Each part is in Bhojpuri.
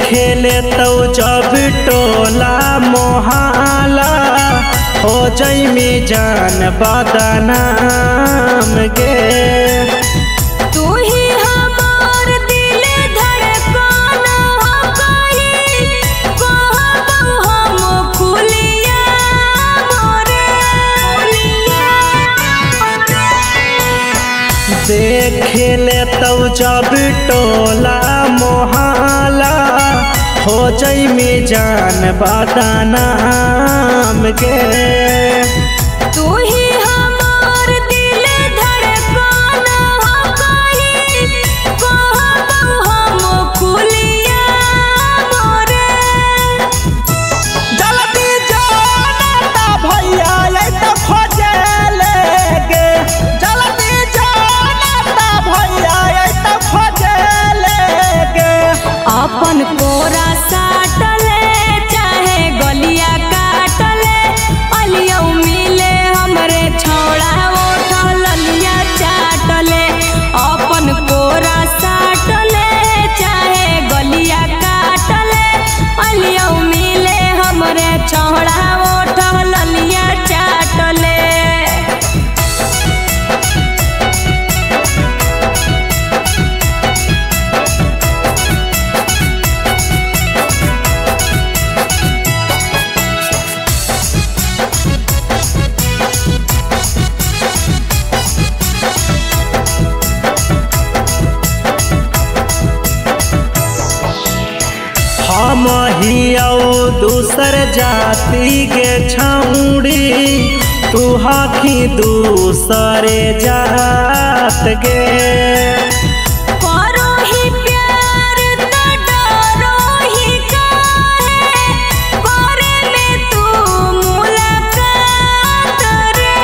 खेले तो जब टोला मोहल्ला हो जाई में जान बदनाम गे। तू ही हमार दिल धड़कन हो गई, कहबो हम खुलिया मोरे। देखेले तो जब टोला मोहल्ला हो जाई में जान बदनाम गे। तू ही हमार दिल धड़कन हो गई, कहबो हम खुलिया मोरे। जल्दी जाना भैया ये तो खोजेले गे, जल्दी जाना भैया ये तो खोजेले गे। अपन कोरा साटले चाहे गलिया काटले, अलिया मिले हमरे छौड़ा ओठ ललिया चाटले। अपन कोरा साटले चाहे गलिया काटले, अलिया मिले हमरे छौड़ा ओठ ललिया चाटले। हम हियो दूसर जाति के छौड़ी, तू हाखी दूसरे जात गे। करो ही प्यार तो डरो ही काहे, करे में तू मुलाकात रे।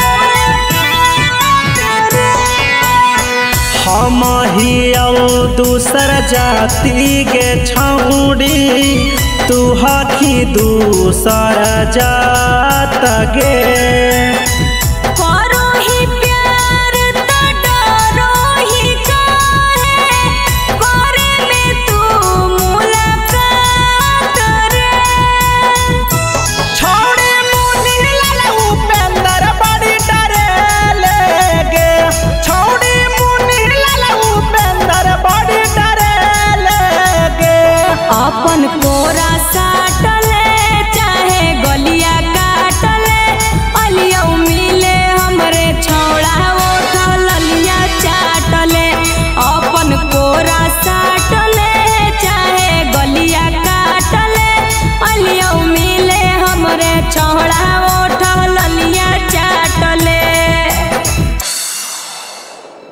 हम हियो दूसर जाति के छौड़ी, तू हाखी दूसर जात गे। करो ही प्यार तो डरो ही काहे, करे में तू मुलाकात रे। छौड़ी मुनि लाल उपेंद्र बड़ी डरेले गे, छौड़ी मुनि लाल उपेंद्र बड़ी डरेले गे। अपन कोरा साटले चाहे गलिया काटले, अलिया मिले हमरे छौड़ा ओठ ललिया चाटले। अपन कोरा साटले चाहे गलिया काटले, अलिया मिले हमरे छौड़ा